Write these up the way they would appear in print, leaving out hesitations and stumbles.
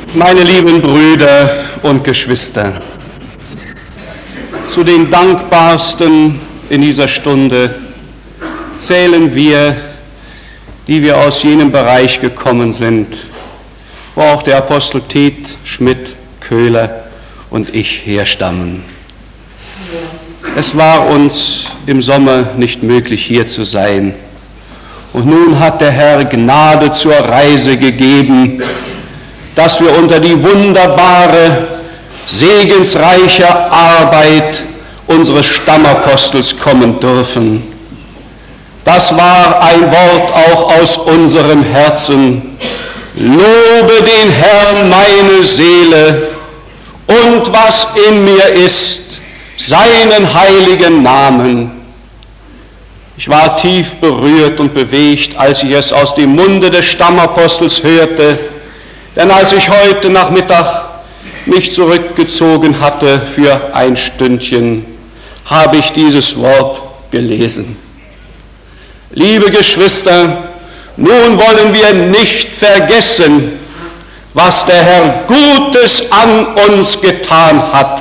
Meine lieben Brüder und Geschwister, zu den Dankbarsten in dieser Stunde zählen wir, die wir aus jenem Bereich gekommen sind, wo auch der Apostel Tiet, Schmidt, Köhler und ich herstammen. Es war uns im Sommer nicht möglich, hier zu sein. Und nun hat der Herr Gnade zur Reise gegeben, dass wir unter die wunderbare, segensreiche Arbeit unseres Stammapostels kommen dürfen. Das war ein Wort auch aus unserem Herzen. Lobe den Herrn, meine Seele, und was in mir ist, seinen heiligen Namen. Ich war tief berührt und bewegt, als ich es aus dem Munde des Stammapostels hörte, denn als ich heute Nachmittag mich zurückgezogen hatte für ein Stündchen, habe ich dieses Wort gelesen. Liebe Geschwister, nun wollen wir nicht vergessen, was der Herr Gutes an uns getan hat.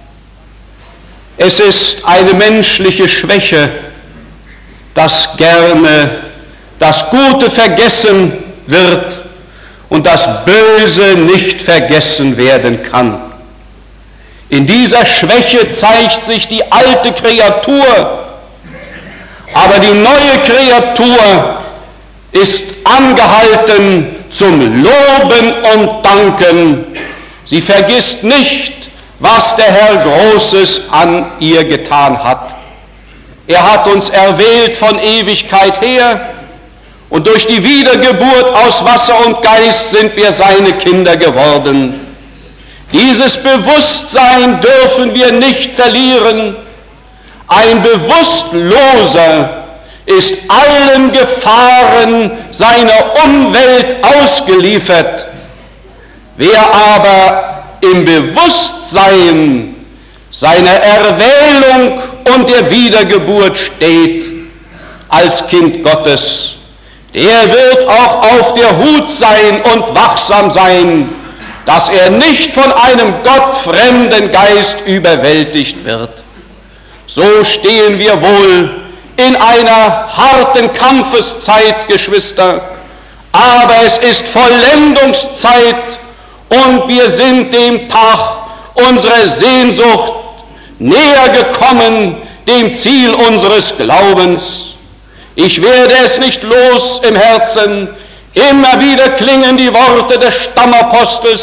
Es ist eine menschliche Schwäche, dass gerne das Gute vergessen wird und das Böse nicht vergessen werden kann. In dieser Schwäche zeigt sich die alte Kreatur, aber die neue Kreatur ist angehalten zum Loben und Danken. Sie vergisst nicht, was der Herr Großes an ihr getan hat. Er hat uns erwählt von Ewigkeit her, und durch die Wiedergeburt aus Wasser und Geist sind wir seine Kinder geworden. Dieses Bewusstsein dürfen wir nicht verlieren. Ein Bewusstloser ist allen Gefahren seiner Umwelt ausgeliefert. Wer aber im Bewusstsein seiner Erwählung und der Wiedergeburt steht als Kind Gottes, der wird auch auf der Hut sein und wachsam sein, dass er nicht von einem gottfremden Geist überwältigt wird. So stehen wir wohl in einer harten Kampfeszeit, Geschwister, aber es ist Vollendungszeit und wir sind dem Tag unserer Sehnsucht näher gekommen, dem Ziel unseres Glaubens. Ich werde es nicht los im Herzen. Immer wieder klingen die Worte des Stammapostels